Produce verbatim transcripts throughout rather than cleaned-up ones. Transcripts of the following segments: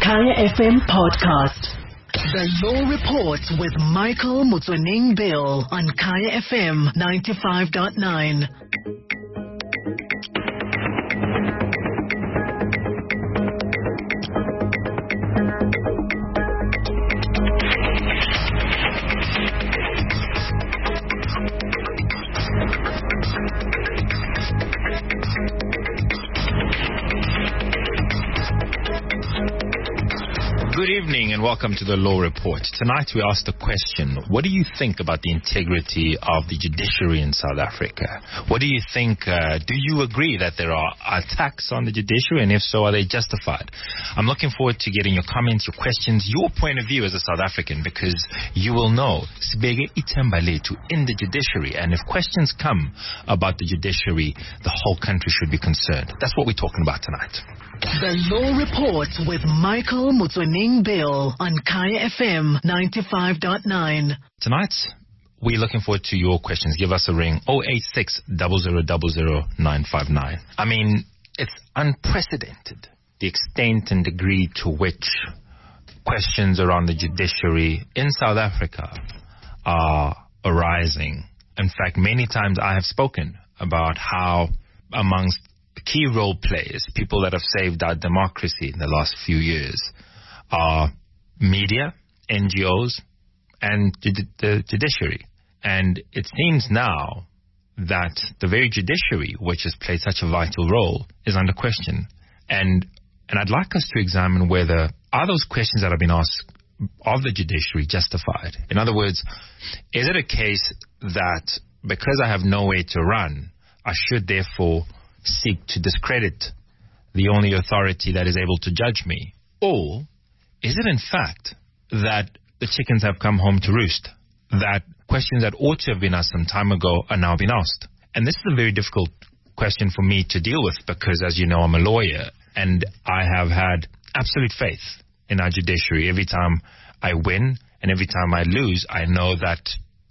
Kaya F M podcast. The Law Report with Michael Mutsoning Bill on Kaya F M ninety-five point nine. Good evening and welcome to the Law Report. Tonight we asked the question, what do you think about the integrity of the judiciary in South Africa? What do you think, uh, do you agree that there are attacks on the judiciary, and if so, are they justified? I'm looking forward to getting your comments, your questions, your point of view as a South African, because you will know, Sibege Ithemba lethu in the judiciary, and if questions come about the judiciary, the whole country should be concerned. That's what we're talking about tonight. The Law Report with Michael Mutsoning Bill on Kaya F M ninety-five point nine. Tonight, we're looking forward to your questions. Give us a ring, oh eight six, zero zero zero zero nine five nine. I mean, it's unprecedented, the extent and degree to which questions around the judiciary in South Africa are arising. In fact, many times I have spoken about how amongst key role players, people that have saved our democracy in the last few years, are media, N G Os, and the judiciary. And it seems now that the very judiciary, which has played such a vital role, is under question. And and I'd like us to examine whether are those questions that have been asked of the judiciary justified? In other words, is it a case that because I have nowhere to run, I should therefore seek to discredit the only authority that is able to judge me? Or is it in fact that the chickens have come home to roost, that questions that ought to have been asked some time ago are now being asked? And this is a very difficult question for me to deal with because, as you know, I'm a lawyer and I have had absolute faith in our judiciary. Every time I win and every time I lose, I know that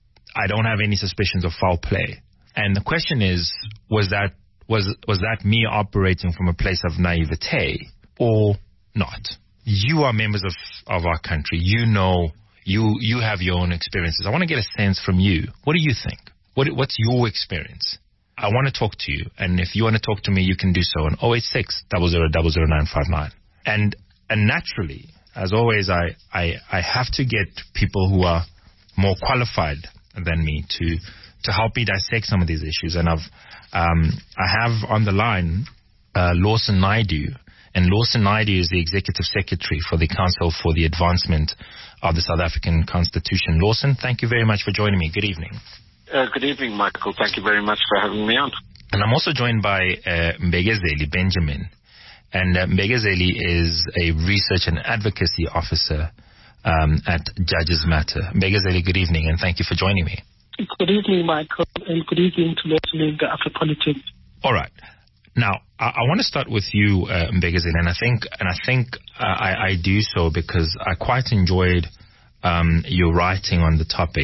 I don't have any suspicions of foul play. And the question is, was that Was was that me operating from a place of naivete or not? You are members of, of our country. You know, you you have your own experiences. I want to get a sense from you. What do you think? What What's your experience? I want to talk to you. And if you want to talk to me, you can do so on oh eight six, zero zero zero zero nine five nine. And and naturally, as always, I, I, I have to get people who are more qualified than me to to help me dissect some of these issues. And I've Um, I have on the line uh, Lawson Naidoo, and Lawson Naidoo is the Executive Secretary for the Council for the Advancement of the South African Constitution. Lawson, thank you very much for joining me. Good evening. Uh, good evening, Michael. Thank you very much for having me on. And I'm also joined by uh, Mbegezeli Benjamin. And uh, Mbegezeli is a Research and Advocacy Officer um, at Judges Matter. Mbegezeli, good evening, and thank you for joining me. Good evening, Michael, and good evening to listening to Afropolitics. All right. Now, I, I want to start with you, uh, Mbegezeli, and I think, and I think uh, I, I do so because I quite enjoyed um, your writing on the topic,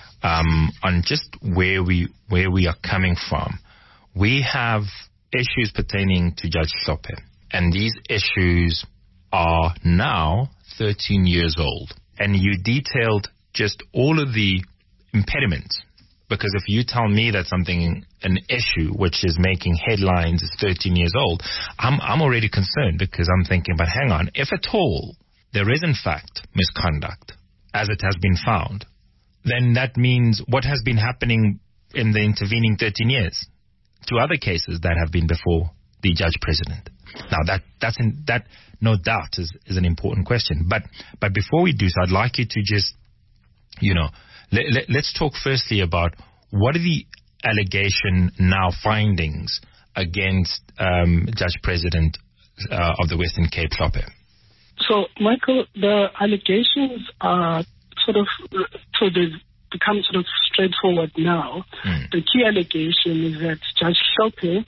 um, on just where we where we are coming from. We have issues pertaining to Judge Hlophe, and these issues are now thirteen years old. And you detailed just all of the impediments, because if you tell me that something, an issue which is making headlines is thirteen years old, I'm I'm already concerned, because I'm thinking, but hang on, if at all there is in fact misconduct, as it has been found, then that means what has been happening in the intervening thirteen years to other cases that have been before the judge president. Now that that's in, that no doubt is, is an important question. But but before we do so, I'd like you to just, you know, Let, let, let's talk firstly about what are the allegation now findings against um, Judge President uh, of the Western Cape, Hlophe. So, Michael, the allegations are sort of, so they've become sort of straightforward now. Mm. The key allegation is that Judge Hlophe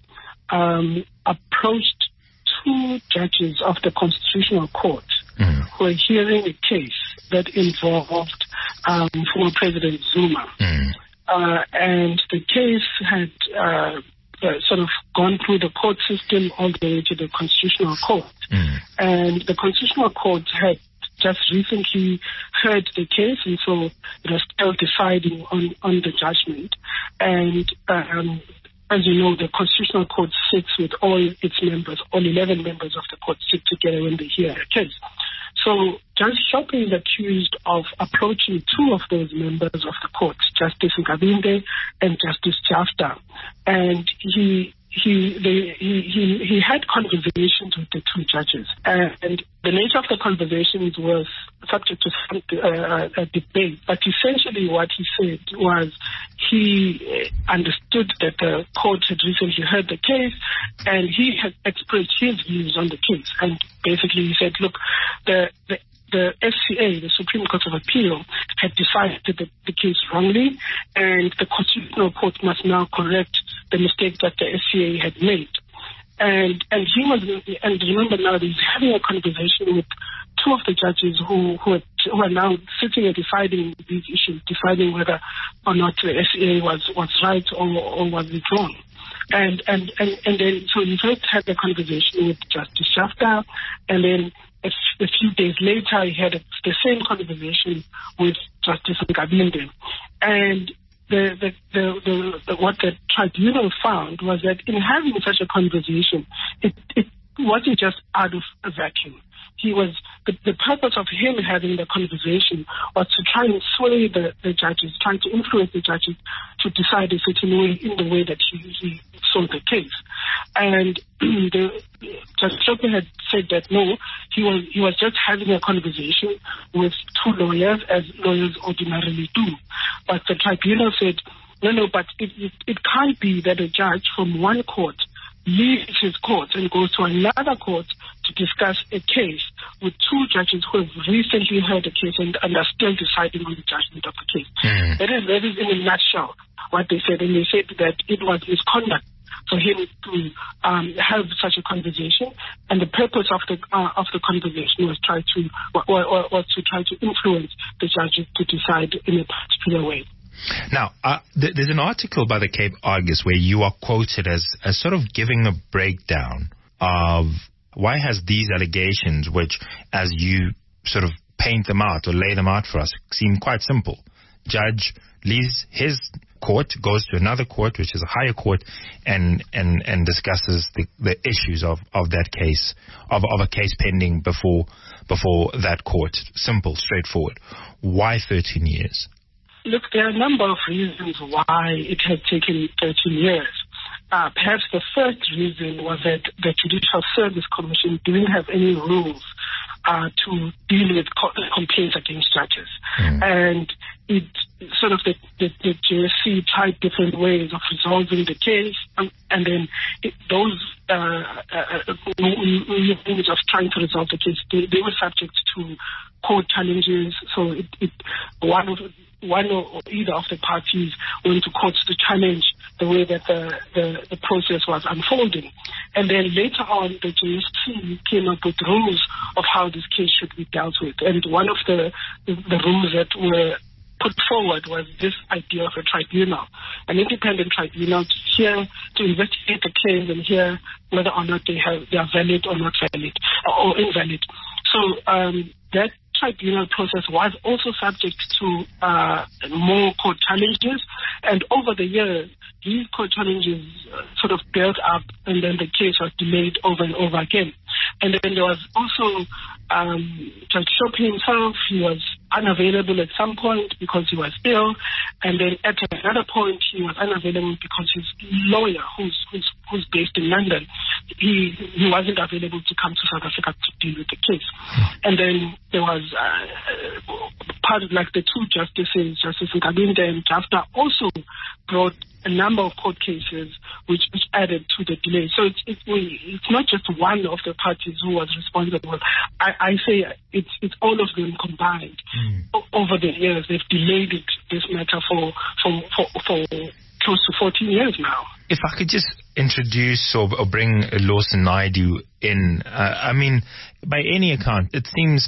um, approached two judges of the Constitutional Court mm. who were hearing a case that involved um, former President Zuma. Mm. Uh, and the case had uh, uh, sort of gone through the court system all the way to the Constitutional Court. Mm. And the Constitutional Court had just recently heard the case, and so it was still deciding on, on the judgment. And um, as you know, the Constitutional Court sits with all its members, all eleven members of the court sit together when they hear a case. So Judge Shope is accused of approaching two of those members of the court, Justice Nkabinde and Justice Jafta. And he he, they, he he he had conversations with the two judges. And the nature of the conversations was subject to some uh, a debate. But essentially what he said was he understood that the court had recently heard the case, and he had expressed his views on the case. And basically he said, look, the, the The S C A, the Supreme Court of Appeal, had decided the, the case wrongly, and the Constitutional Court must now correct the mistake that the S C A had made. And and he was, and remember now that he's having a conversation with two of the judges who who, had, who are now sitting and deciding these issues, deciding whether or not the S C A was was right or or was it wrong. And and and and then so he first had a conversation with Justice Jafta, and then A, a few days later, he had a, the same conversation with Justice Nkabinde. And the, the, the, the, the, what the tribunal found was that in having such a conversation, it, it wasn't just out of a vacuum. He was the, the purpose of him having the conversation was to try and sway the, the judges, trying to influence the judges to decide a certain way in the way that he, he saw the case. And the, Judge Shope had said that no, he was he was just having a conversation with two lawyers, as lawyers ordinarily do. But the tribunal said, no, no, but it, it, it can't be that a judge from one court leaves his court and goes to another court to discuss a case with two judges who have recently heard the case and, and are still deciding on the judgment of the case. Mm. That is, that is in a nutshell what they said. And they said that it was misconduct for him to um, have such a conversation, and the purpose of the uh, of the conversation was try to or, or, or to try to influence the judges to decide in a particular way. Now, uh, th- there's an article by the Cape Argus where you are quoted as, as sort of giving a breakdown of why has these allegations, which, as you sort of paint them out or lay them out for us, seem quite simple. Judge leaves his court, goes to another court, which is a higher court, and and, and discusses the, the issues of, of that case, of, of a case pending before before that court. Simple, straightforward. Why thirteen years? Look, there are a number of reasons why it had taken thirteen years. Uh, perhaps the first reason was that the Judicial Service Commission didn't have any rules uh, to deal with co- complaints against judges. Mm. And it sort of the, the, the J S C tried different ways of resolving the case, um, and then it, those uh, uh, means of trying to resolve the case, they, they were subject to court challenges. So it, it one of one or either of the parties went to court to challenge the way that the, the, the process was unfolding. And then later on, the J S C came up with rules of how this case should be dealt with. And one of the, the, the rules that were put forward was this idea of a tribunal, an independent tribunal to hear, to investigate the claims and hear whether or not they have they are valid or not valid or invalid. So um, that tribunal process was also subject to uh, more court challenges, and over the years, these court challenges uh, sort of built up, and then the case was delayed over and over again. And then there was also um, Judge Shope himself. He was unavailable at some point because he was ill, and then at another point he was unavailable because his lawyer, who's who's, who's based in London, he he wasn't available to come to South Africa to deal with the case. And then there was uh, part of like the two justices, Justice Nkabinde and Jafta, also brought a number of court cases which, which added to the delay. So it's, it, it's not just one of the parties who was responsible. I, I say it's, it's all of them combined. Mm. O- over the years, they've delayed it, this matter for, for, for, for close to fourteen years now. If I could just introduce or, or bring Lawson Naidoo in, uh, I mean, by any account, it seems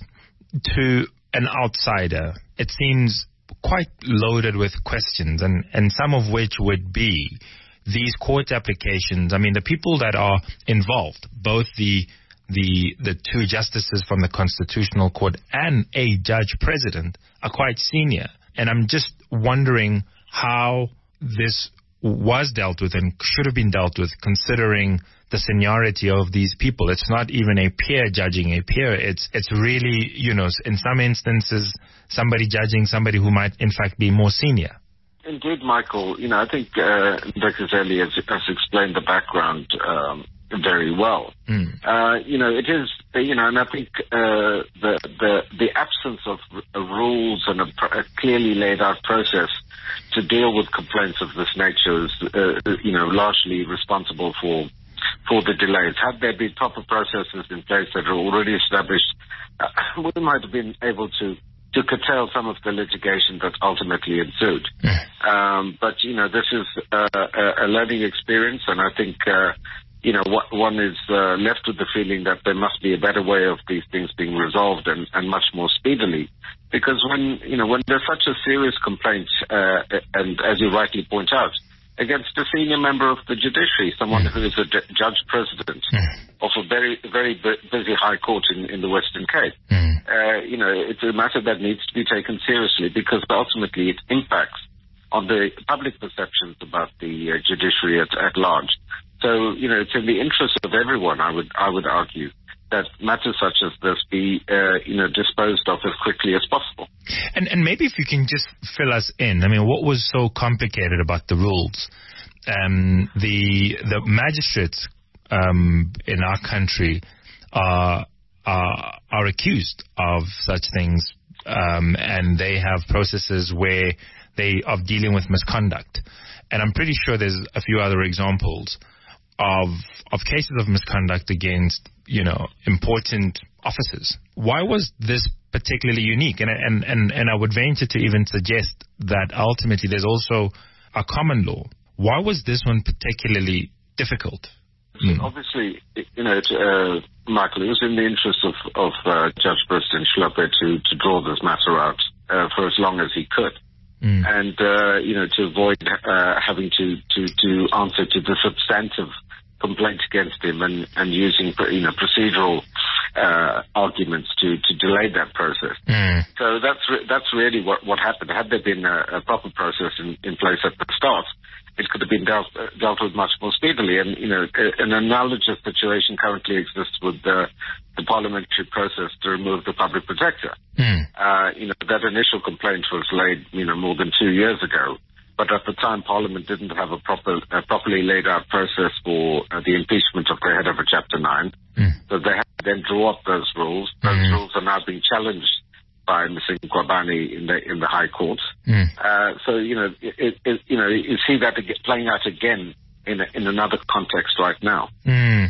to an outsider, it seems quite loaded with questions, and, and some of which would be these court applications, I mean, the people that are involved, both the the the two justices from the Constitutional Court and a judge president, are quite senior. And I'm just wondering how this was dealt with and should have been dealt with, considering the seniority of these people. It's not even a peer judging a peer. It's it's really, you know, in some instances, somebody judging somebody who might, in fact, be more senior. Indeed, Michael. You know, I think uh, Doctor Zeli has, has explained the background um, very well. Mm. Uh, you know, it is, you know, and I think uh, the, the the absence of r- rules and a, pr- a clearly laid out process to deal with complaints of this nature is, uh, you know, largely responsible for for the delays. Had there been proper processes in place that are already established, uh, we might have been able to to curtail some of the litigation that ultimately ensued. Mm. Um, but, you know, this is uh, a, a learning experience, and I think, uh, you know, what, one is uh, left with the feeling that there must be a better way of these things being resolved, and, and much more speedily. Because when, you know, when there's such a serious complaint, uh, and as you rightly point out, against a senior member of the judiciary, someone who is a d- judge president mm. of a very, very bu- busy high court in, in the Western Cape. Mm. Uh, you know, it's a matter that needs to be taken seriously, because ultimately it impacts on the public perceptions about the uh, judiciary at, at large. So, you know, it's in the interest of everyone, I would, I would argue, that matters such as this be, uh, you know, disposed of as quickly as possible. And and maybe if you can just fill us in, I mean, what was so complicated about the rules? Um, the the magistrates um, in our country are, are are accused of such things, um, and they have processes where they are dealing with misconduct. And I'm pretty sure there's a few other examples of of cases of misconduct against, you know, important officers. Why was this particularly unique? And and and and I would venture to even suggest that ultimately there's also a common law. Why was this one particularly difficult? Mm. Obviously, you know, uh, Michael, it was in the interest of of uh, Judge Preston Schlöpe to to draw this matter out uh, for as long as he could. Mm. And, uh, you know, to avoid uh, having to, to, to answer to the substantive complaint against him, and, and using, you know, procedural uh, arguments to, to delay that process. Mm. So that's re- that's really what, what happened. Had there been a, a proper process in, in place at the start, it could have been dealt, uh, dealt with much more speedily. And, you know, a, an analogous situation currently exists with the, the parliamentary process to remove the public protector. Mm. Uh, you know, that initial complaint was laid, you know, more than two years ago. But at the time, Parliament didn't have a proper, uh, properly laid out process for uh, the impeachment of the head of a Chapter nine. Mm. So they had to then draw up those rules. Those mm. rules are now being challenged by Mister Nkwabani in the in the High Court. Mm. Uh, so you know, it, it, you know, you see that playing out again in a, in another context right now. Mm.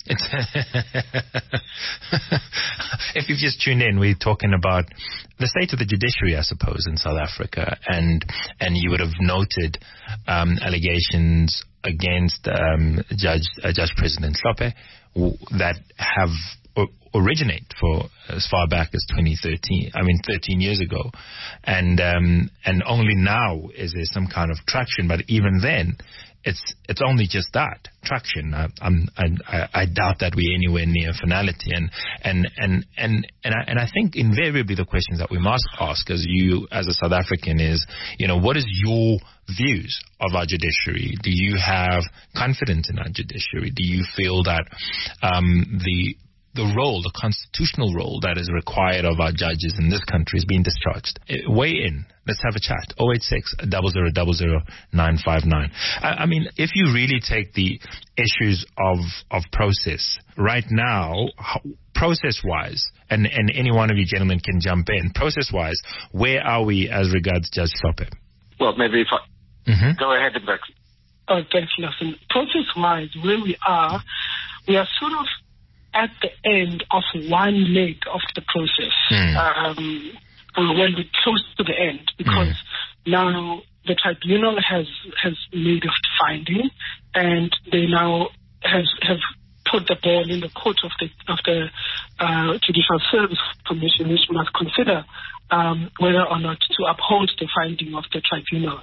If you've just tuned in, we're talking about the state of the judiciary, I suppose, in South Africa, and and you would have noted um, allegations against um, Judge uh, Judge President Schlöpe w- that have o- originate for as far back as twenty thirteen. I mean, thirteen years ago, and um, and only now is there some kind of traction. But even then, It's it's only just that traction. I, I'm, I, I doubt that we're anywhere near finality, and and and and and I, and I think invariably the questions that we must ask, as you as a South African, is, you know, what is your views of our judiciary? Do you have confidence in our judiciary? Do you feel that um, the the role, the constitutional role that is required of our judges in this country is being discharged? Weigh in. Let's have a chat. oh eight six, zero zero zero zero, nine five nine. I, I mean, if you really take the issues of of process right now, how, process-wise, and, and any one of you gentlemen can jump in, process-wise, where are we as regards Judge Schlöpe? Well, maybe if I... Mm-hmm. Go ahead, Bex. Oh, thanks, Nelson. Process-wise, where we are, we are sort of at the end of one leg of the process. Mm. Um, when we're close to the end, because mm. now the tribunal has has made a finding, and they now have have put the ball in the court of the of the uh, Judicial Service Commission, which must consider um, whether or not to uphold the finding of the tribunal.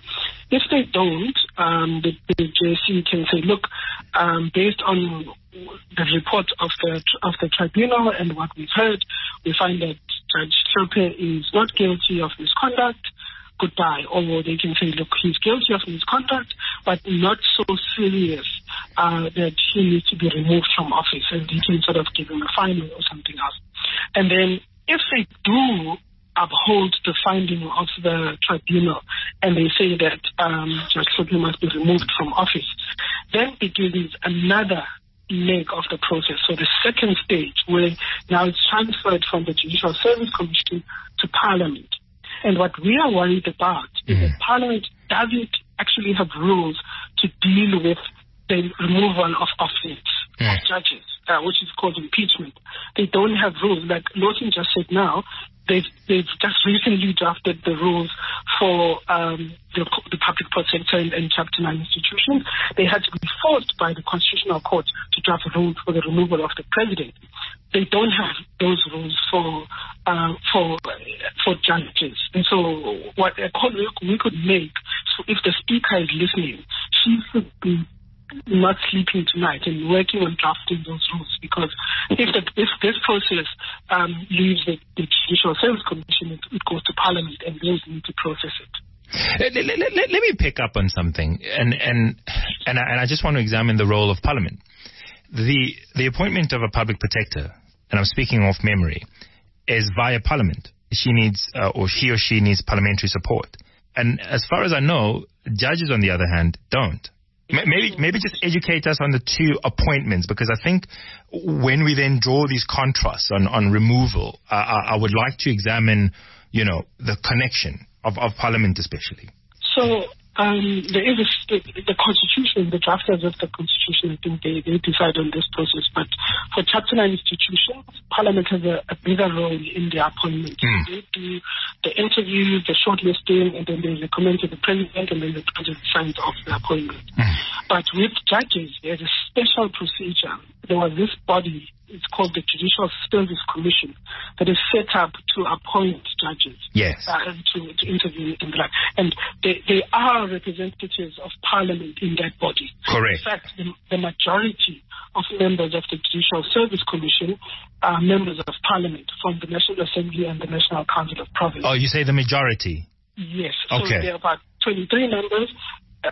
If they don't, um, the, the J C can say, look, um, based on the report of the of the tribunal and what we've heard, we find that Judge Hlophe is not guilty of misconduct. Goodbye. Or they can say, look, he's guilty of misconduct, but not so serious uh, that he needs to be removed from office, and he can sort of give him a fine or something else. And then if they do uphold the finding of the tribunal and they say that um, Judge Hlophe must be removed from office, then begins another leg of the process. So the second stage, where now it's transferred from the Judicial Service Commission to Parliament. And what we are worried about mm. is that Parliament doesn't actually have rules to deal with the removal of office mm. of judges, uh, which is called impeachment. They don't have rules. Like Lawson just said now, they've, they've just recently drafted the rules for um, the, the public protector and, and Chapter nine institutions. They had to be forced by the Constitutional Court to draft rules for the removal of the president. They don't have those rules for uh, for for judges. And so what a call we could make, so if the Speaker is listening, she should be not sleeping tonight and working on drafting those rules, because if the, if this process um, leaves the, the Judicial Service Commission, it, it goes to Parliament and they need to process it. Let, let, let, let me pick up on something, and and and I, and I just want to examine the role of Parliament. The the appointment of a public protector, and I'm speaking off memory, is via Parliament. She needs, uh, or he or she needs parliamentary support. And as far as I know, judges, on the other hand, don't. Maybe maybe just educate us on the two appointments, because I think when we then draw these contrasts on, on removal, uh, I, I would like to examine, you know, the connection of, of Parliament especially. So um, there is a, the, the Constitution, the drafters of the Constitution, I think they, they decide on this process. But for Chapter nine institutions, Parliament has a, a bigger role in their appointment. Mm. They do the interview, the shortlisting, and then they recommend to the President, and then the President signs off the appointment. Mm. But with judges, there's a special procedure. There was this body, it's called the Judicial Service Commission, that is set up to appoint judges. Yes. Uh, to, to interview and like. And they, they are representatives of Parliament in that body. Correct. In fact, the, the majority of members of the Judicial Service Commission are members of Parliament from the National Assembly and the National Council of Province. Oh, you say the majority? Yes. Okay. So there are about twenty-three members. Uh,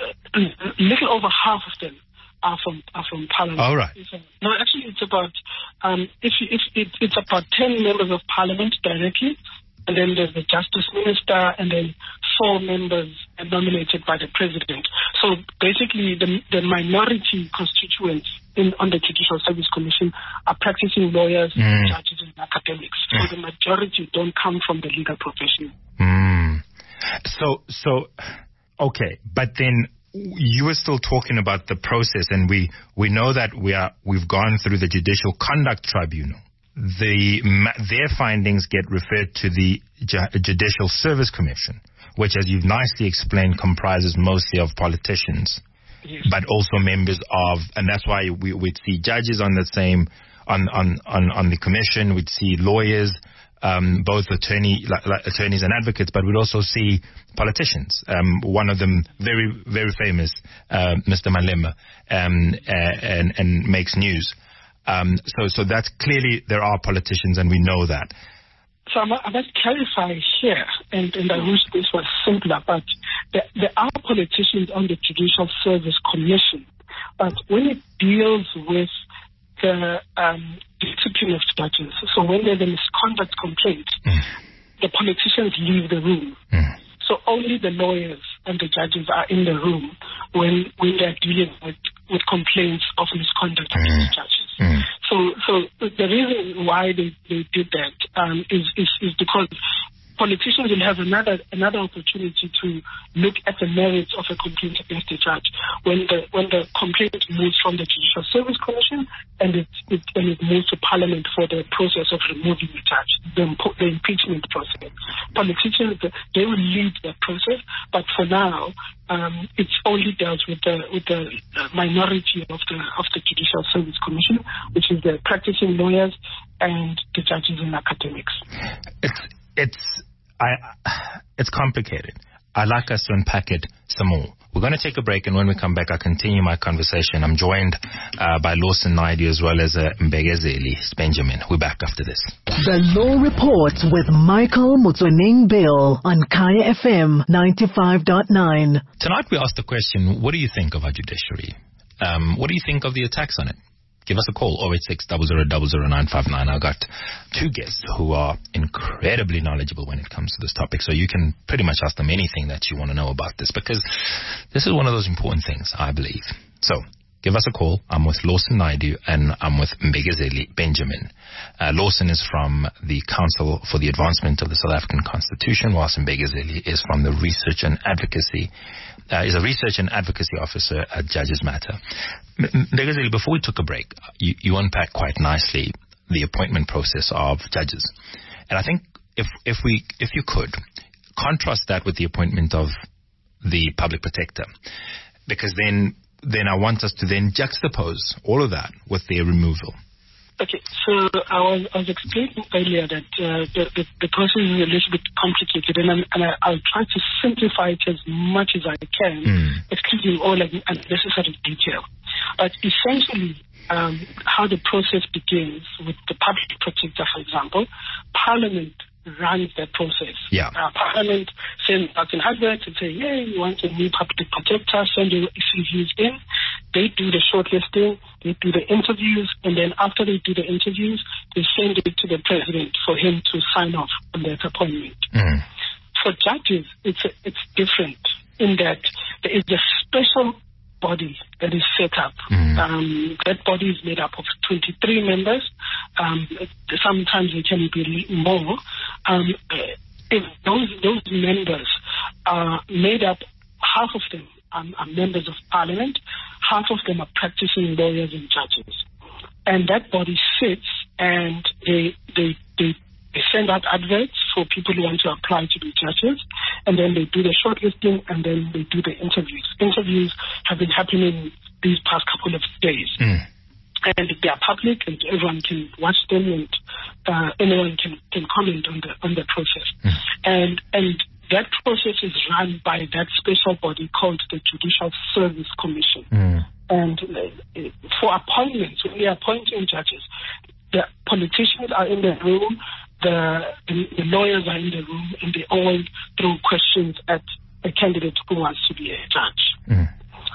a little over half of them are from are from Parliament. All right. No, actually, it's about um, if, if it, it's about ten members of Parliament directly, and then there's the Justice Minister, and then four members are nominated by the President. So basically, the the minority constituents in on the Judicial Service Commission are practicing lawyers, mm. judges, and academics. Mm. So the majority don't come from the legal profession. Mm. So so. Okay, but then you were still talking about the process, and we, we know that we are we've gone through the Judicial Conduct Tribunal. The their findings get referred to the Judicial Service Commission, which, as you've nicely explained, comprises mostly of politicians, yes. but also members of, and that's why we would see judges on the same on on on, on the commission. We'd see lawyers. Um, both attorney, like, like attorneys and advocates, but we'd also see politicians. Um, one of them, very, very famous, uh, Mister Malema, um, uh, and, and makes news. Um, so, so that's clearly there are politicians, and we know that. So I must, I must clarify here, and, and I wish this was simpler, but there, there are politicians on the Judicial Service Commission, but when it deals with the um, discipline of judges. So when there's a misconduct complaint, mm. the politicians leave the room. Mm. So only the lawyers and the judges are in the room when when they're dealing with, with complaints of misconduct mm. against judges. Mm. So so the reason why they, they did that um, is, is is because politicians will have another another opportunity to look at the merits of a complaint against a judge when the when the complaint moves from the Judicial Service Commission and it, it and it moves to Parliament for the process of removing the judge, the, the impeachment process. Politicians, they will lead that process, but for now, um, it's only dealt with the with the minority of the of the Judicial Service Commission, which is the practicing lawyers and the judges and academics. It's It's I, it's complicated. I'd like us to unpack it some more. We're going to take a break, and when we come back, I'll continue my conversation. I'm joined uh, by Lawson Naidoo as well as uh, Mbegezeli Benjamin. We're back after this. The Law Report with Michael Mutswening Bill on Kaya F M ninety-five point nine. Tonight we asked the question, what do you think of our judiciary? Um, what do you think of the attacks on it? Give us a call, oh eight six, zero zero zero zero nine five nine. I've got two guests who are incredibly knowledgeable when it comes to this topic, so you can pretty much ask them anything that you want to know about this, because this is one of those important things, I believe. So, give us a call. I'm with Lawson Naidoo and I'm with Mbegezeli Benjamin. Uh, Lawson is from the Council for the Advancement of the South African Constitution, whilst Mbegezeli is from the Research and Advocacy, uh, is a Research and Advocacy Officer at Judges Matter. Mbegezeli, before we took a break, you, you unpacked quite nicely the appointment process of judges. And I think if, if we, if you could, contrast that with the appointment of the public protector, because then then I want us to then juxtapose all of that with their removal. Okay, so I was, I was explaining earlier that uh, the, the, the process is a little bit complicated, and, I'm, and I, I'll try to simplify it as much as I can, mm. excluding all like unnecessary detail. But essentially, um, how the process begins with the public protector, for example, Parliament runs that process. Yeah. Uh, Parliament sends out an advert and say, yeah, we want a new public protector, send your C Vs in. They do the shortlisting, they do the interviews, and then after they do the interviews, they send it to the president for him to sign off on that appointment. Mm. For judges, it's a, it's different in that there is a special body that is set up. Mm. Um, that body is made up of twenty-three members. Um, sometimes it can be more. Um, if those those members are made up, half of them are, are members of Parliament, half of them are practicing lawyers and judges. And that body sits and they they they They send out adverts for people who want to apply to be judges, and then they do the shortlisting, and then they do the interviews. Interviews have been happening these past couple of days. Mm. And they are public, and everyone can watch them, and uh, anyone can, can comment on the on the process. Mm. And and that process is run by that special body called the Judicial Service Commission. Mm. And uh, for appointments, when they are appointing judges, the politicians are in the room. The, the, the lawyers are in the room, and they all throw questions at a candidate who wants to be a judge. Mm.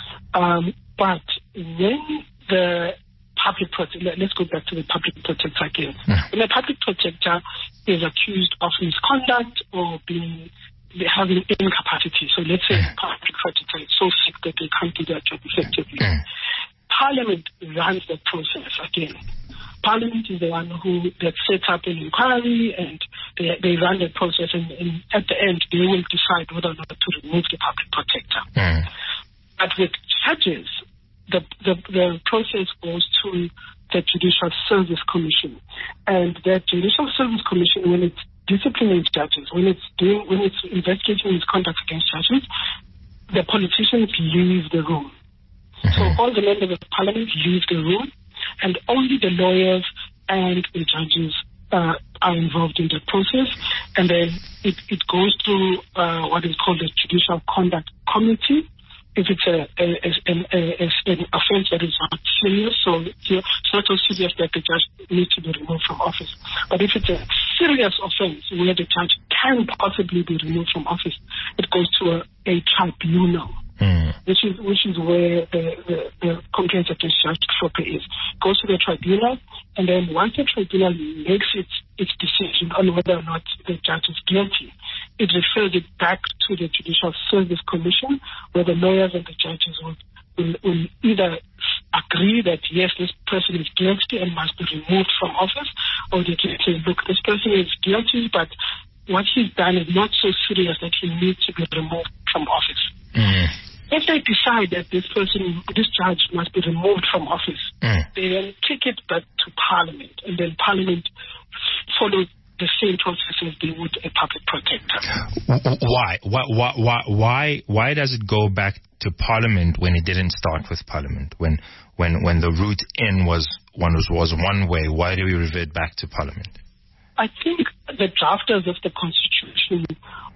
Um, but when the public protector, let's go back to the public protector again. Mm. When the public protector is accused of misconduct or being having incapacity, so let's say mm. the public protector is so sick that they can't do their job effectively, mm. Parliament runs the process again. Parliament is the one who that sets up an inquiry, and they, they run the process, and, and at the end they will decide whether or not to remove the public protector. Mm. But with judges, the, the the process goes to the Judicial Service Commission, and the Judicial Service Commission, when it's disciplining judges, when it's doing when it's investigating misconduct against judges, the politicians leave the room. Mm-hmm. So all the members of Parliament leave the room, and only the lawyers and the judges uh, are involved in the process. And then it, it goes through uh, what is called the Judicial Conduct Committee. If it's a, a, a, a, a, an offense that is not serious, so it's not so serious that the judge needs to be removed from office. But if it's a serious offense where the judge can possibly be removed from office, it goes to a, a tribunal. Mm. Which is which is where the, the, the complaint against Judge Hlophe is. Goes to the tribunal, and then once the tribunal makes its its decision on whether or not the judge is guilty, it refers it back to the Judicial Service Commission, where the lawyers and the judges will, will, will either agree that yes, this person is guilty and must be removed from office, or they can say, look, this person is guilty, but what he's done is not so serious that he needs to be removed from office. Mm. If they decide that this person, this judge must be removed from office, mm. they then kick it back to Parliament, and then Parliament follows the same process as they would a public protector. Why? Why? Why? Why? Why does it go back to Parliament when it didn't start with Parliament? When, when, when the route in was one was, was one way, why do we revert back to Parliament? I think the drafters of the Constitution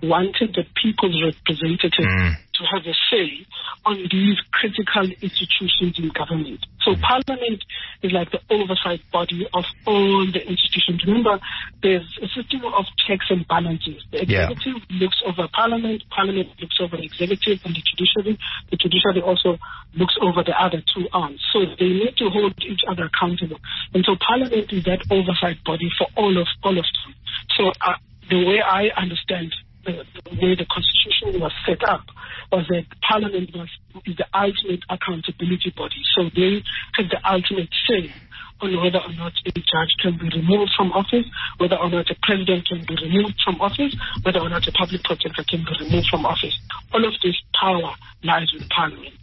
wanted the people's representative mm. to have a say on these critical institutions in government. So Parliament is like the oversight body of all the institutions. Remember, there's a system of checks and balances. The executive yeah. looks over Parliament, Parliament looks over the executive and the judiciary. The judiciary also looks over the other two arms. So they need to hold each other accountable. And so Parliament is that oversight body for all of all of them. So uh, the way I understand The, the way the Constitution was set up was that Parliament was, is the ultimate accountability body. So they have the ultimate say on whether or not a judge can be removed from office, whether or not a president can be removed from office, whether or not a public protector can be removed from office. All of this power lies with Parliament.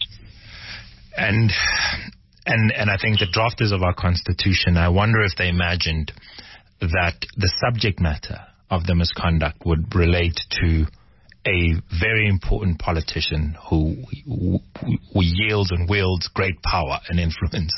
And and and I think the drafters of our Constitution, I wonder if they imagined that the subject matter of the misconduct would relate to a very important politician who, who, who yields and wields great power and influence.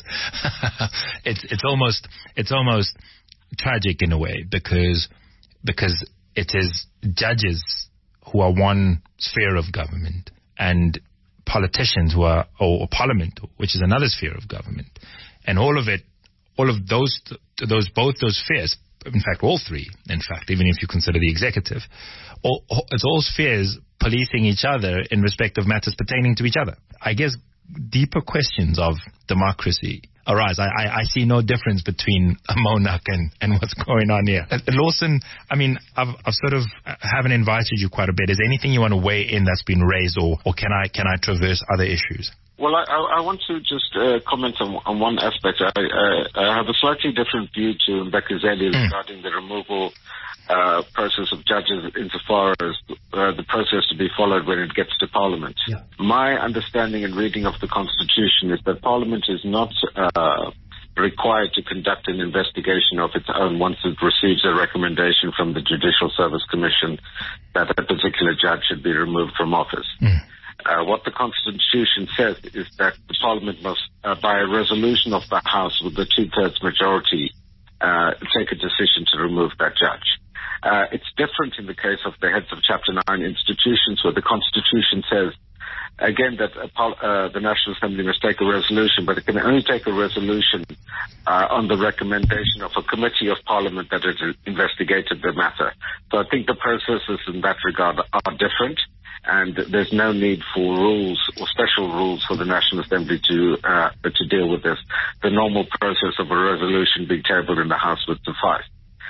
it's it's almost it's almost tragic in a way because because it is judges who are one sphere of government and politicians who are or, or parliament, which is another sphere of government, and all of it, all of those those both those spheres. In fact, all three, in fact, even if you consider the executive, all, it's all spheres policing each other in respect of matters pertaining to each other. I guess deeper questions of democracy arise. I, I, I see no difference between a monarch and, and what's going on here. Uh, Lawson, I mean, I've, I've sort of haven't invited you quite a bit. Is there anything you want to weigh in that's been raised, or, or can I can I traverse other issues? Well, I, I, I want to just uh, comment on, on one aspect. I, uh, I have a slightly different view to Mbekezeli mm. regarding the removal uh, process of judges insofar as uh, the process to be followed when it gets to Parliament. Yeah. My understanding and reading of the Constitution is that Parliament is not uh, required to conduct an investigation of its own once it receives a recommendation from the Judicial Service Commission that a particular judge should be removed from office. Mm. Uh, what the Constitution says is that the Parliament must, uh, by a resolution of the House with the two-thirds majority, uh, take a decision to remove that judge. Uh, it's different in the case of the heads of Chapter nine institutions, where the Constitution says, again, that uh, the National Assembly must take a resolution, but it can only take a resolution uh, on the recommendation of a committee of Parliament that has investigated the matter. So I think the processes in that regard are different. And there's no need for rules or special rules for the National Assembly to uh, to deal with this. The normal process of a resolution being tabled in the House would suffice.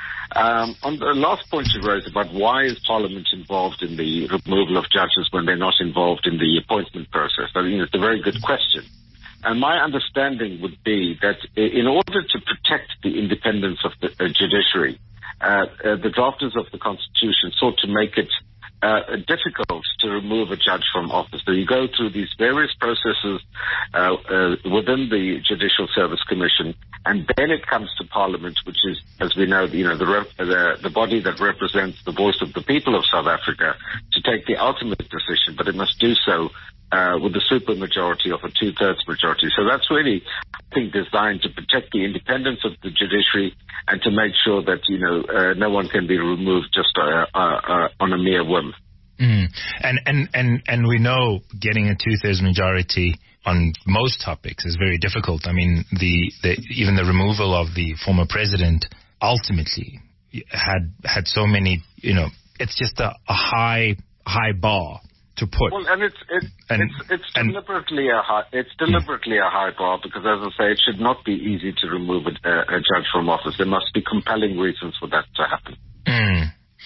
Um, on the last point you raised about why is Parliament involved in the removal of judges when they're not involved in the appointment process, I mean, it's a very good question. And my understanding would be that in order to protect the independence of the uh, judiciary, uh, uh, the drafters of the Constitution sought to make it Uh, difficult to remove a judge from office. So you go through these various processes uh, uh, within the Judicial Service Commission, and then it comes to Parliament, which is, as we know, you know, the, rep- the the body that represents the voice of the people of South Africa, to take the ultimate decision. But it must do so uh, with the supermajority of a two-thirds majority. So that's really, I think, designed to protect the independence of the judiciary and to make sure that, you know, uh, no one can be removed just uh, uh, uh, on a mere whim. Mm. And, and, and, and we know getting a two-thirds majority on most topics is very difficult. I mean, the, the even the removal of the former president ultimately had had so many, you know, it's just a, a high high bar to put. Well, and it's it, and, it's it's and, deliberately a high it's deliberately mm. a high bar because, as I say, it should not be easy to remove a, a judge from office. There must be compelling reasons for that to happen. Mm.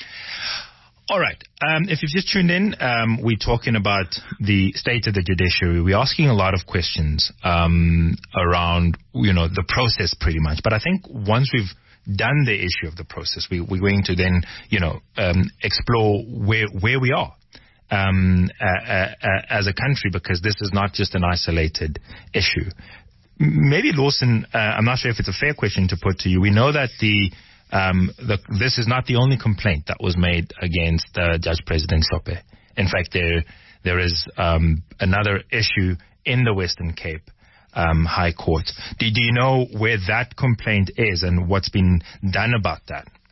All right. Um, if you've just tuned in, um, we're talking about the state of the judiciary. We're asking a lot of questions um, around, you know, the process pretty much. But I think once we've done the issue of the process, we, we're going to then, you know, um, explore where where we are um, uh, uh, as a country, because this is not just an isolated issue. Maybe, Lawson, uh, I'm not sure if it's a fair question to put to you. We know that the Um, the, this is not the only complaint that was made against uh, Judge President Hlophe. In fact, there there is um, another issue in the Western Cape um, High Court. Do, do you know where that complaint is and what's been done about that?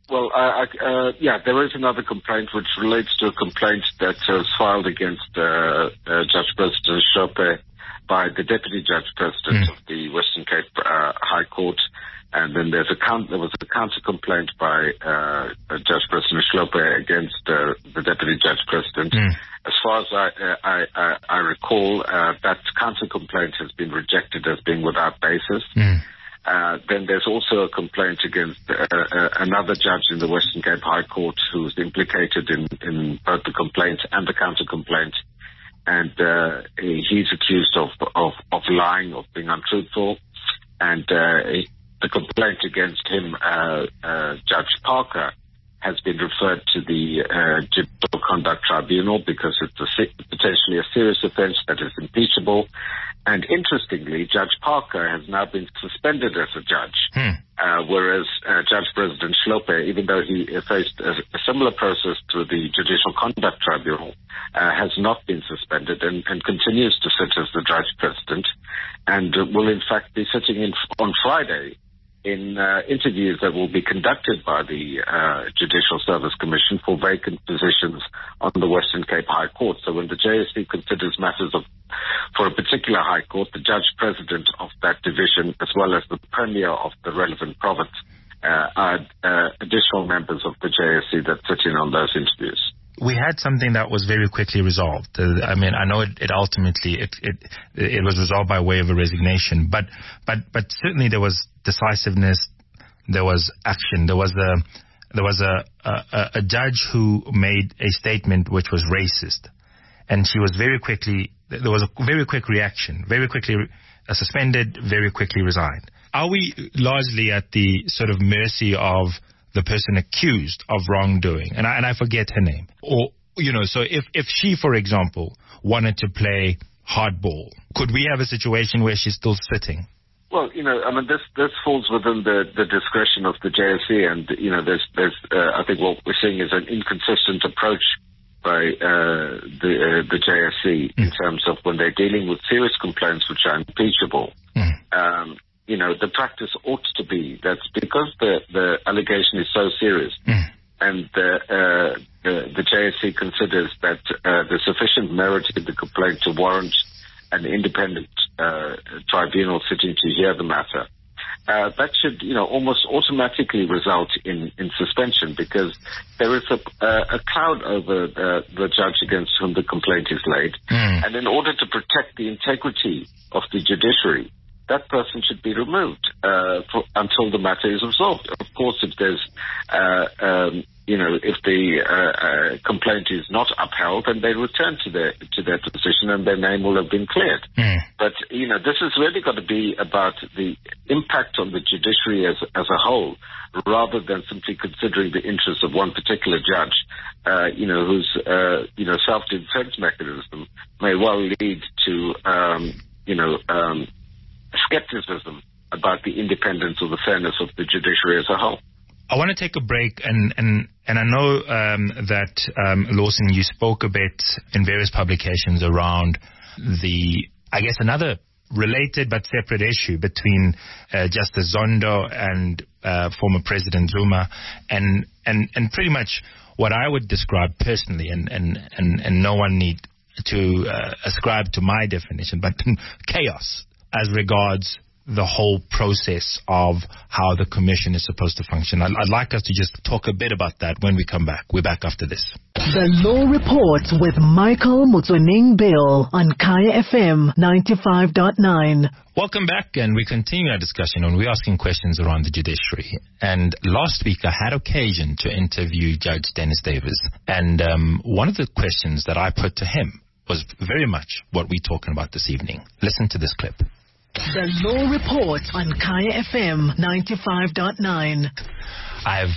Well, I, I, uh, yeah, there is another complaint which relates to a complaint that was filed against uh, uh, Judge President Hlophe by the Deputy Judge President mm. of the Western Cape uh, High Court. And then there's a count, there was a counter complaint by uh, Judge President Hlophe against uh, the Deputy Judge President. Mm. As far as I, uh, I, I, I recall, uh, that counter complaint has been rejected as being without basis. Mm. Uh, then there's also a complaint against uh, uh, another judge in the Western Cape High Court who's implicated in, in both the complaint and the counter complaint. And uh, he's accused of, of, of lying, of being untruthful. And uh, the complaint against him, uh, uh, Judge Parker, has been referred to the uh, Judicial Conduct Tribunal because it's a, potentially a serious offence that is impeachable. And interestingly, Judge Parker has now been suspended as a judge, hmm. uh, whereas uh, Judge President Hlophe, even though he faced a, a similar process to the Judicial Conduct Tribunal, uh, has not been suspended and, and continues to sit as the Judge President, and uh, will in fact be sitting in on Friday in uh, interviews that will be conducted by the uh, Judicial Service Commission for vacant positions on the Western Cape High Court. So when the J S C considers matters of for a particular High Court, the Judge President of that division, as well as the Premier of the relevant province, uh, are uh, additional members of the J S C that sit in on those interviews. We had something that was very quickly resolved. Uh, I mean, I know it, it ultimately it, it it was resolved by way of a resignation, but but but certainly there was decisiveness, there was action, there was a there was a a, a judge who made a statement which was racist, and she was very quickly there was a very quick reaction, very quickly uh, suspended, very quickly resigned. Are we largely at the sort of mercy of the person accused of wrongdoing, and I, and I forget her name, or, you know, so if, if she, for example, wanted to play hardball, could we have a situation where she's still sitting? Well, you know, I mean, this this falls within the, the discretion of the J S C, and, you know, there's, there's uh, I think what we're seeing is an inconsistent approach by uh, the uh, the J S C mm. in terms of when they're dealing with serious complaints which are impeachable. Mm. Um, You know, the practice ought to be that because the, the allegation is so serious mm. and the, uh, the, the J S C considers that uh, there's sufficient merit in the complaint to warrant an independent uh, tribunal sitting to hear the matter, uh, that should, you know, almost automatically result in, in suspension, because there is a, uh, a cloud over uh, the judge against whom the complaint is laid. Mm. And in order to protect the integrity of the judiciary, that person should be removed uh, for, until the matter is resolved. Of course, if there's, uh, um, you know, if the uh, uh, complaint is not upheld, then they return to their to their position, and their name will have been cleared. Mm. But you know, this has really got to be about the impact on the judiciary as as a whole, rather than simply considering the interests of one particular judge. Uh, you know, whose uh, you know self-defense mechanism may well lead to um, you know. Um, skepticism about the independence or the fairness of the judiciary as a whole. I want to take a break, and, and, and I know um, that, um, Lawson, you spoke a bit in various publications around the, I guess, another related but separate issue between uh, Justice Zondo and uh, former President Zuma, and, and, and pretty much what I would describe personally, and, and, and, and no one need to uh, ascribe to my definition, but chaos as regards the whole process of how the commission is supposed to function. I'd, I'd like us to just talk a bit about that when we come back. We're back after this. The Law Report with Michael Mutsoning Bill on Kaya F M ninety-five point nine. Welcome back, and we continue our discussion on we're asking questions around the judiciary. And last week I had occasion to interview Judge Dennis Davis, and um, one of the questions that I put to him was very much what we're talking about this evening. Listen to this clip. The Law Report on Kaya F M ninety-five point nine. I've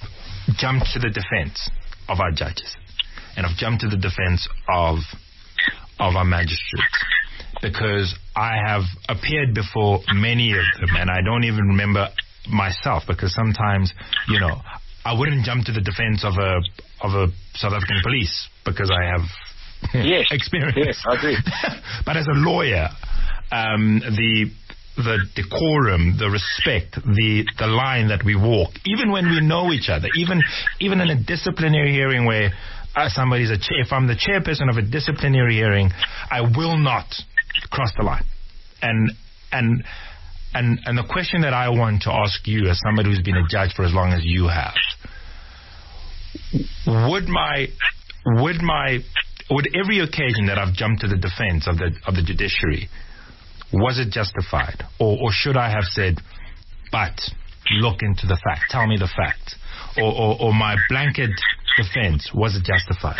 jumped to the defense of our judges, and I've jumped to the defense of of our magistrates, because I have appeared before many of them, and I don't even remember myself, because sometimes, you know, I wouldn't jump to the defense of a of a South African police because I have yes. experience. Yes, I agree. But as a lawyer, um, the the decorum, the respect, the the line that we walk, even when we know each other, even even in a disciplinary hearing where uh, somebody's a chair, if I'm the chairperson of a disciplinary hearing, I will not cross the line. And and and and the question that I want to ask you, as somebody who's been a judge for as long as you have, would my would my would every occasion that I've jumped to the defense of the of the judiciary, was it justified? Or, or should I have said, but look into the fact, tell me the fact? Or, or, or my blanket defense, was it justified?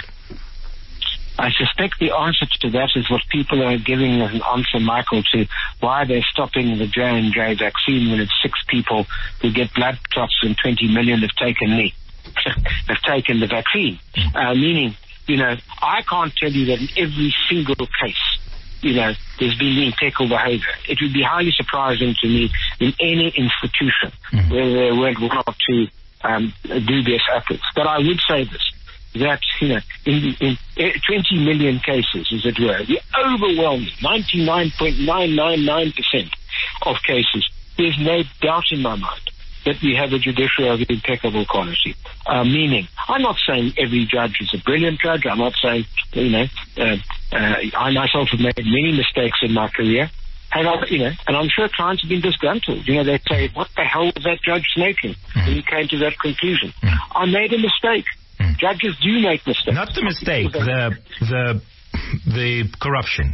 I suspect the answer to that is what people are giving as an answer, Michael, to why they're stopping the J and J vaccine when it's six people who get blood clots and twenty million have taken me, have taken the vaccine. Uh, meaning, you know, I can't tell you that in every single case, you know, there's been impeccable behavior. It would be highly surprising to me in any institution mm-hmm. where there weren't one or two um, dubious efforts. But I would say this, that, you know, in, in twenty million cases, as it were, the overwhelming ninety-nine point nine nine nine percent of cases, there's no doubt in my mind that we have a judiciary of impeccable quality. Uh, meaning, I'm not saying every judge is a brilliant judge. I'm not saying, you know, uh, uh, I myself have made many mistakes in my career. And, I, you know, and I'm sure clients have been disgruntled. You know, they say, what the hell was that judge smoking? Mm. When he came to that conclusion. Mm. I made a mistake. Mm. Judges do make mistakes. Not the mistake, the, the, the corruption.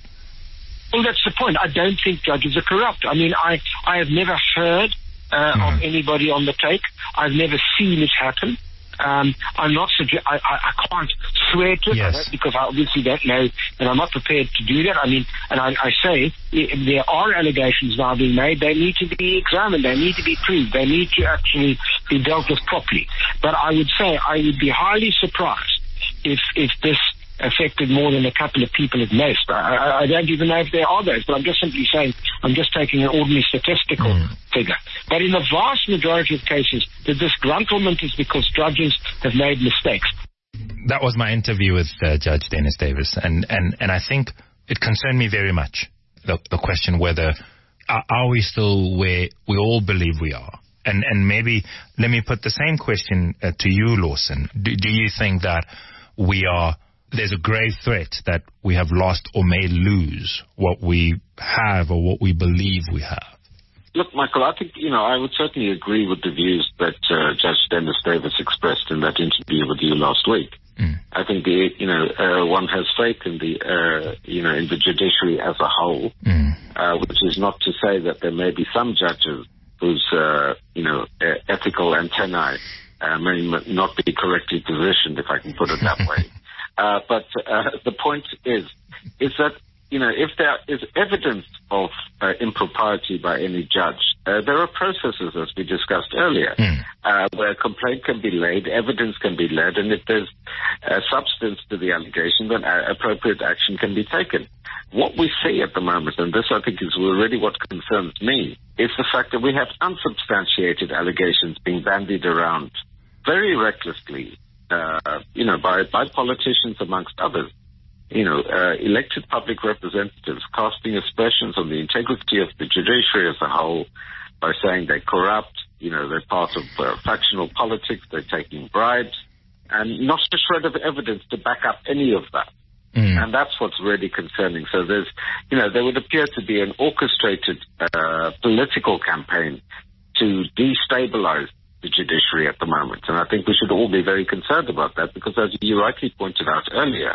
Well, that's the point. I don't think judges are corrupt. I mean, I, I have never heard Uh, mm. of anybody on the take. I've never seen it happen. Um, I'm not suggest- I, I, I can't swear to it yes. because I obviously don't know, and I'm not prepared to do that. I mean, and I, I say if there are allegations now being made, they need to be examined, they need to be proved, they need to actually be dealt with properly. But I would say I would be highly surprised if if this affected more than a couple of people at most. I, I, I don't even know if there are those, but I'm just simply saying, I'm just taking an ordinary statistical mm. figure. But in the vast majority of cases, the disgruntlement is because judges have made mistakes. That was my interview with uh, Judge Dennis Davis, and, and, and I think it concerned me very much, the, the question whether, are, are we still where we all believe we are? And, and maybe, let me put the same question uh, to you, Lawson. Do, do you think that we are there's a grave threat that we have lost or may lose what we have or what we believe we have? Look, Michael, I think, you know, I would certainly agree with the views that uh, Judge Dennis Davis expressed in that interview with you last week. Mm. I think, the, you know, uh, one has faith in the, uh, you know, in the judiciary as a whole, mm. uh, which is not to say that there may be some judges whose, uh, you know, uh, ethical antennae uh, may not be correctly positioned, if I can put it that way. Uh, but uh, the point is, is that, you know, if there is evidence of uh, impropriety by any judge, uh, there are processes, as we discussed earlier, mm. uh, where a complaint can be laid, evidence can be led, and if there's uh, substance to the allegation, then uh, appropriate action can be taken. What we see at the moment, and this I think is really what concerns me, is the fact that we have unsubstantiated allegations being bandied around very recklessly, Uh, you know, by, by politicians amongst others, you know, uh, elected public representatives casting aspersions on the integrity of the judiciary as a whole by saying they're corrupt, you know, they're part of uh, factional politics, they're taking bribes, and not a shred of evidence to back up any of that. Mm. And that's what's really concerning. So there's, you know, there would appear to be an orchestrated uh, political campaign to destabilize the judiciary at the moment. And I think we should all be very concerned about that because, as you rightly pointed out earlier,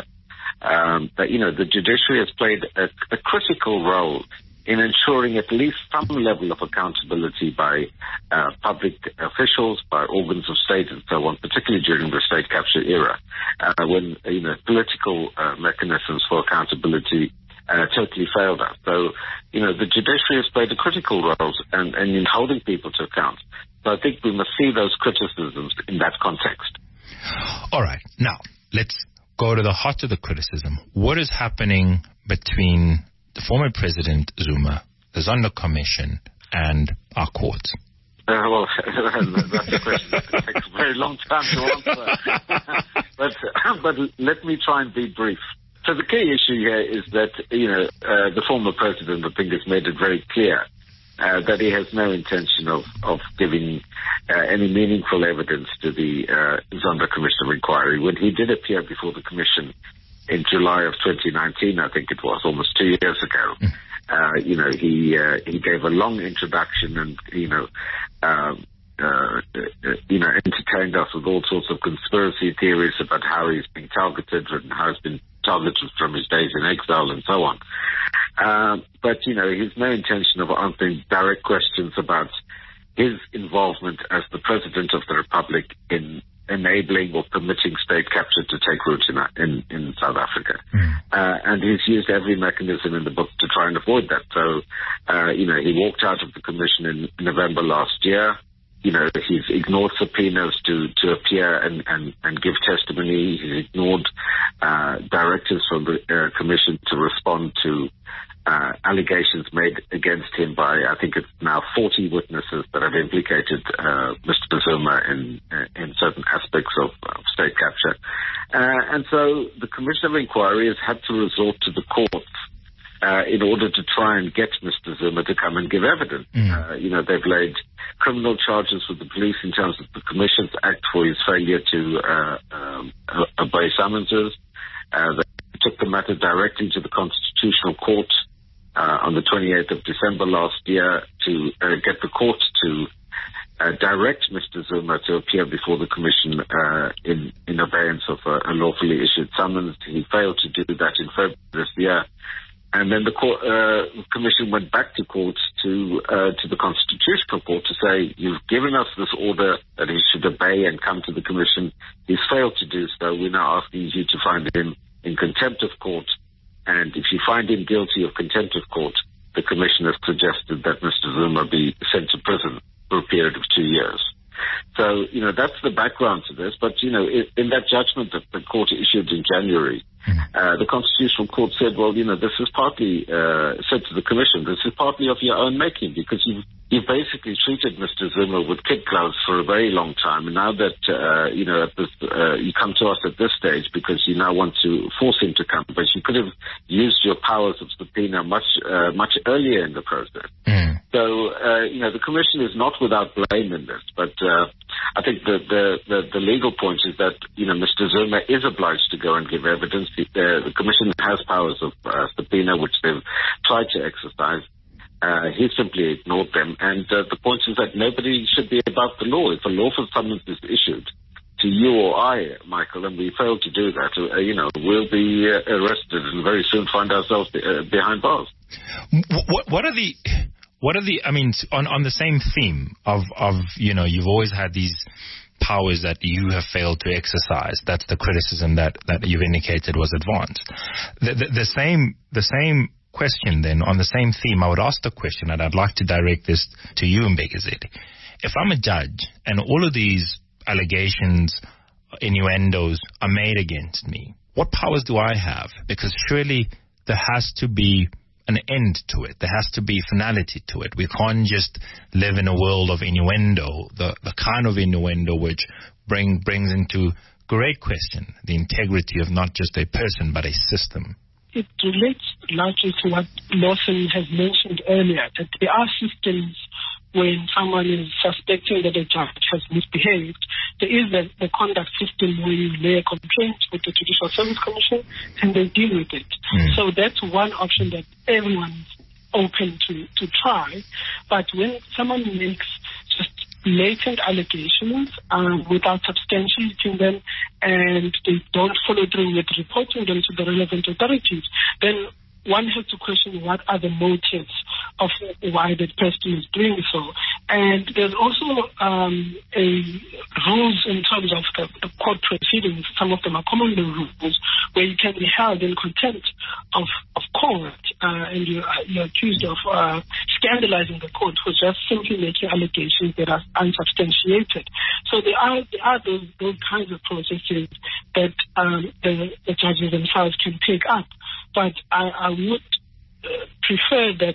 um, that, you know, the judiciary has played a, a critical role in ensuring at least some level of accountability by uh, public officials, by organs of state and so on, particularly during the state capture era, uh, when, you know, political uh, mechanisms for accountability Uh, totally failed us. So, you know, the judiciary has played a critical role and, and in holding people to account. So I think we must see those criticisms in that context. All right. Now, let's go to the heart of the criticism. What is happening between the former President Zuma, the Zondo Commission, and our courts? Uh, well, that's a question that takes a very long time to answer. but, but let me try and be brief. So the key issue here is that, you know, uh, the former president, I think, has made it very clear uh, that he has no intention of, of giving uh, any meaningful evidence to the uh, Zondo Commission of Inquiry. When he did appear before the Commission in July of twenty nineteen, I think it was, almost two years ago, uh, you know, he uh, he gave a long introduction and, you know, um, uh, uh, you know, entertained us with all sorts of conspiracy theories about how he's been targeted and how he's been targeted from his days in exile and so on. Um, but, you know, he's no intention of answering direct questions about his involvement as the President of the Republic in enabling or permitting state capture to take root in, in, in South Africa. Mm. Uh, and he's used every mechanism in the book to try and avoid that. So, uh, you know, he walked out of the Commission in November last year. You know, he's ignored subpoenas to, to appear and, and, and give testimony. He's ignored uh, directives from the uh, Commission to respond to uh, allegations made against him by, I think it's now forty witnesses that have implicated uh, Mister Zuma in, in certain aspects of, of state capture. Uh, and so the Commission of Inquiry has had to resort to the courts Uh, in order to try and get Mister Zuma to come and give evidence. Mm. Uh, you know, they've laid criminal charges with the police in terms of the Commission's act for his failure to uh, um, obey summonses. Uh, they took the matter directly to the Constitutional Court uh, on the twenty-eighth of December last year to uh, get the court to uh, direct Mister Zuma to appear before the Commission uh, in, in abeyance of a, a lawfully issued summons. He failed to do that in February this year. And then the court, uh, Commission went back to court to uh, to the Constitutional Court to say, you've given us this order that he should obey and come to the Commission. He's failed to do so. We're now asking you to find him in contempt of court. And if you find him guilty of contempt of court, the Commission has suggested that Mister Zuma be sent to prison for a period of two years. So, you know, that's the background to this. But, you know, in, in that judgment that the court issued in January, Uh, the Constitutional Court said, well, you know, this is partly, uh, said to the Commission, this is partly of your own making, because you've, you've basically treated Mister Zuma with kid gloves for a very long time. And now that, uh, you know, at this, uh, you come to us at this stage because you now want to force him to come, but you could have used your powers of subpoena much, uh, much earlier in the process. Mm. So, uh, you know, the Commission is not without blame in this, but, uh, I think the, the, the, the legal point is that, you know, Mister Zuma is obliged to go and give evidence. The, uh, the Commission has powers of uh, subpoena, which they've tried to exercise. Uh, he simply ignored them. And uh, the point is that nobody should be above the law. If a lawful summons is issued to you or I, Michael, and we fail to do that, uh, you know, we'll be uh, arrested and very soon find ourselves be, uh, behind bars. What, what are the... What are the, I mean, on, on the same theme of, of, you know, you've always had these powers that you have failed to exercise. That's the criticism that, that you've indicated was advanced. The, the, the same, the same question then, on the same theme, I would ask the question, and I'd like to direct this to you, Mbekizeli. If I'm a judge and all of these allegations, innuendos are made against me, what powers do I have? Because surely there has to be an end to it. There has to be finality to it. We can't just live in a world of innuendo, the, the kind of innuendo which bring, brings into great question the integrity of not just a person but a system. It relates largely to what Lawson has mentioned earlier, that there are systems when someone is suspecting that a judge has misbehaved. There is the, the conduct system where you lay a complaint with the Judicial Service Commission and they deal with it. Mm. So that's one option that everyone's open to, to try. But when someone makes just blatant allegations um, without substantiating them and they don't follow through with reporting them to the relevant authorities, then one has to question what are the motives of why that person is doing so. And there's also um, a rules in terms of the, the court proceedings. Some of them are common law rules where you can be held in contempt of, of court uh, and you, uh, you're accused of uh, scandalizing the court for just simply making allegations that are unsubstantiated. So there are, there are those, those kinds of processes that um, the, the judges themselves can take up. But I, I would uh, prefer that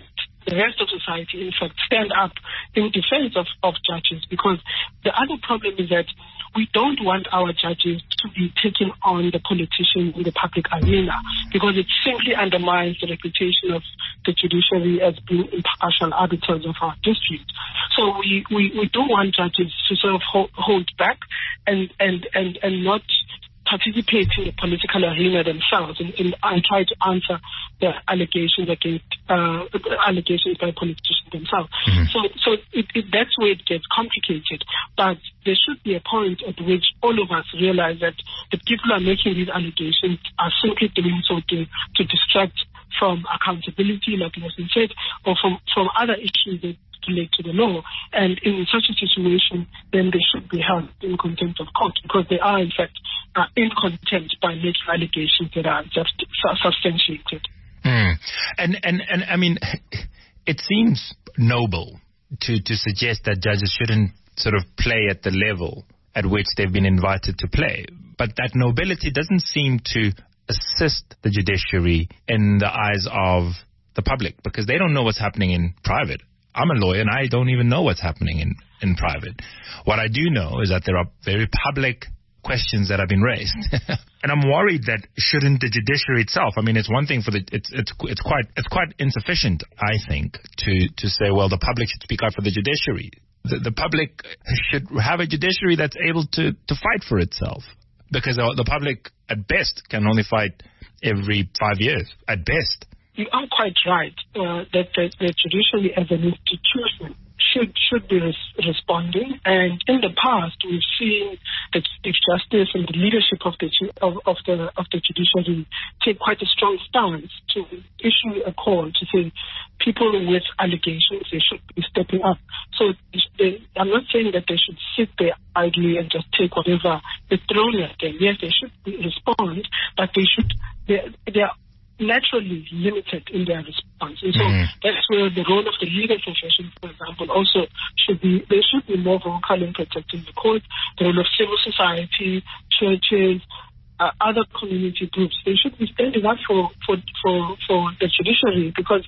the rest of society, in fact, stand up in defense of, of judges, because the other problem is that we don't want our judges to be taking on the politicians in the public arena, because it simply undermines the reputation of the judiciary as being impartial arbiters of our disputes. So we, we, we do want judges to sort of hold, hold back and, and, and, and not participate in the political arena themselves and, and, and try to answer the allegations against uh, allegations by politicians themselves. Mm-hmm. So, so it, it, that's where it gets complicated. But there should be a point at which all of us realize that the people who are making these allegations are simply doing so to, to distract from accountability, like Leslie said, or from, from other issues that relate to the law. And in such a situation, then they should be held in contempt of court, because they are, in fact, uh, in contempt by making allegations that are just substantiated. Mm. And, and, and, I mean, it seems noble to, to suggest that judges shouldn't sort of play at the level at which they've been invited to play. But that nobility doesn't seem to assist the judiciary in the eyes of the public, because they don't know what's happening in private. I'm a lawyer and I don't even know what's happening in, in private. What I do know is that there are very public questions that have been raised. And I'm worried that shouldn't the judiciary itself, I mean, it's one thing for the, it's, it's, it's quite, it's quite insufficient, I think, to, to say, well, the public should speak out for the judiciary. The, the public should have a judiciary that's able to, to fight for itself, because the public at best can only fight every five years, at best. You are quite right uh, that the, the judiciary as an institution should should be res- responding. And in the past, we've seen the Chief Justice and the leadership of the of, of the of the judiciary take quite a strong stance to issue a call to say people with allegations, they should be stepping up. So they, I'm not saying that they should sit there idly and just take whatever is thrown at them. Yes, they should respond, but they should they they are naturally limited in their response. And so mm-hmm. that's where the role of the legal profession, for example, also should be, they should be more vocal in protecting the court. The role of civil society, churches, uh, other community groups, they should be standing up for, for, for, for the judiciary, because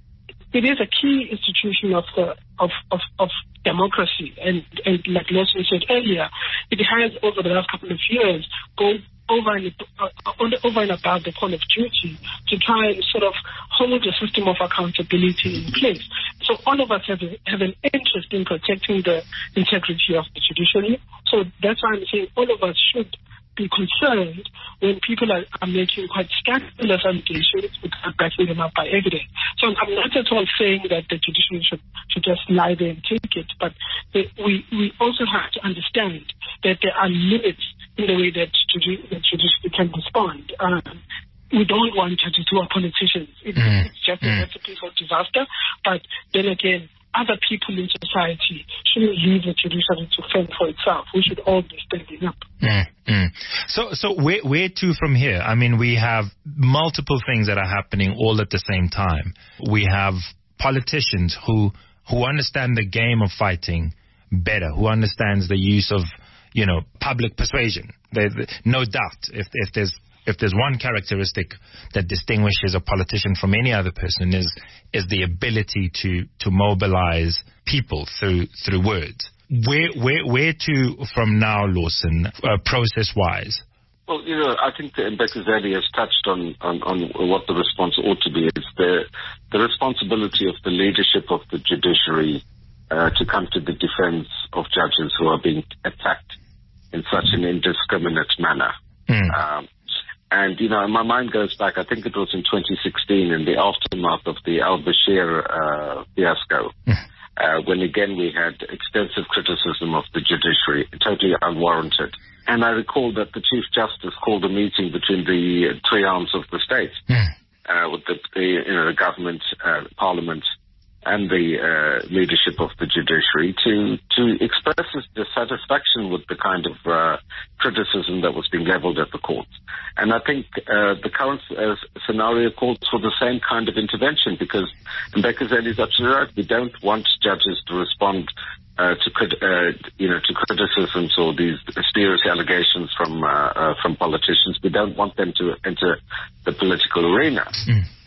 it is a key institution of the, of, of, of democracy. And, and like Leslie said earlier, it has over the last couple of years gone over and, uh, over and above the call of duty to try and sort of hold a system of accountability in place. So all of us have, a, have an interest in protecting the integrity of the judiciary. So that's why I'm saying all of us should be concerned when people are, are making quite scandalous allegations without backing them up by evidence. So I'm not at all saying that the judiciary should, should just lie there and take it, but the, we, we also have to understand that there are limits in the way that the judiciary can respond. Um, we don't want judges who are politicians. It, mm. It's just a mm. recipe for disaster. But then again, other people in society shouldn't leave the judiciary to fend for itself. We should all be standing up. Mm. Mm. So, so where, where to from here? I mean, we have multiple things that are happening all at the same time. We have politicians who who understand the game of fighting better, who understands the use of, you know, public persuasion. They, they, no doubt, if, if there's if there's one characteristic that distinguishes a politician from any other person, is is the ability to to mobilize people through through words. Where where where to from now, Lawson, uh, process wise? Well, you know, I think that Mbekuzeli has touched on, on, on what the response ought to be. It's the the responsibility of the leadership of the judiciary uh, to come to the defense of judges who are being attacked in such an indiscriminate manner. Mm. Um, and, you know, my mind goes back, I think it was in twenty sixteen, in the aftermath of the al-Bashir uh, fiasco, mm. uh, when again we had extensive criticism of the judiciary, totally unwarranted. And I recall that the Chief Justice called a meeting between the three arms of the state, mm. uh, with the, the, you know, the government, uh, parliament, and the uh, leadership of the judiciary to to express his dissatisfaction with the kind of uh, criticism that was being leveled at the courts. And I think uh, the current uh, scenario calls for the same kind of intervention, because Mbekuzeli is absolutely right. We don't want judges to respond uh, to uh, you know to criticisms or these spurious allegations from uh, uh, from politicians. We don't want them to enter the political arena. Mm.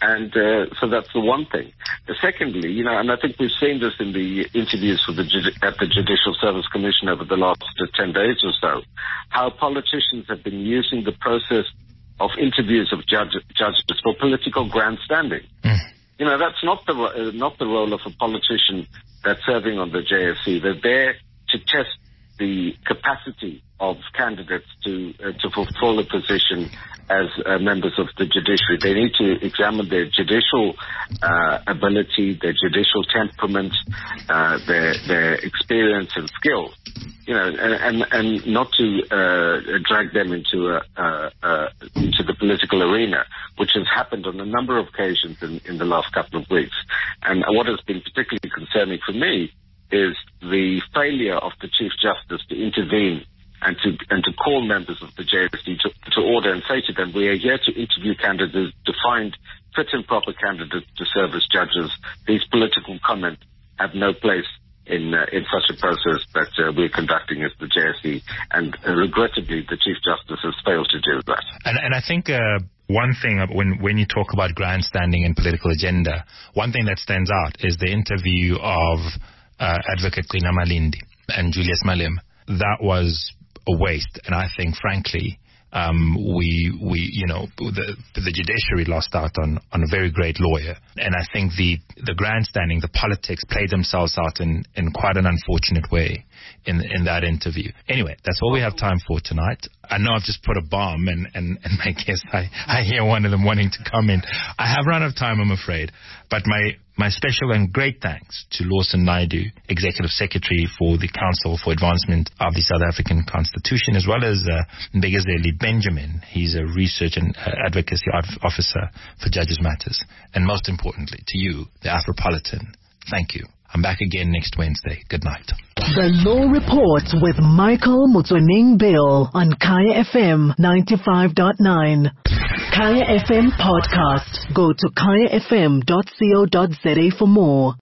And uh, so that's the one thing. Uh, secondly, you know, and I think we've seen this in the interviews for the at the Judicial Service Commission over the last uh, ten days or so, how politicians have been using the process of interviews of judge, judges for political grandstanding. Mm. You know, that's not the uh, not the role of a politician that's serving on the J S C. They're there to test the capacity of candidates to uh, to fulfill a position as uh, members of the judiciary. They need to examine their judicial uh, ability, their judicial temperament, uh, their their experience and skills. You know, and and, and not to uh, drag them into a, uh, uh, into the political arena, which has happened on a number of occasions in, in the last couple of weeks. And what has been particularly concerning for me is the failure of the Chief Justice to intervene and to and to call members of the J S C to, to order and say to them, we are here to interview candidates, to find fit and proper candidates to serve as judges. These political comments have no place in uh, in such a process that uh, we're conducting as the J S C, and uh, regrettably the Chief Justice has failed to do that. And, and I think uh, one thing, when, when you talk about grandstanding and political agenda, one thing that stands out is the interview of Uh, Advocate Gcina Malindi and Julius Malema. That was a waste, and I think, frankly, um, we we you know the the judiciary lost out on on a very great lawyer, and I think the the grandstanding, the politics played themselves out in in quite an unfortunate way in in that interview. Anyway, that's all we have time for tonight. I know I've just put a bomb, and and and my guess I I hear one of them wanting to comment. I have run out of time, I'm afraid, but my My special and great thanks to Lawson Naidoo, Executive Secretary for the Council for Advancement of the South African Constitution, as well as uh, Mbegazeli Benjamin. He's a Research and uh, Advocacy Officer for Judges Matters. And most importantly, to you, the Afropolitan, thank you. I'm back again next Wednesday. Good night. The Law Report with Michael Motsoeneng Bill on Kaya F M ninety-five point nine. Kaya F M Podcast. Go to kaya f m dot co dot za for more.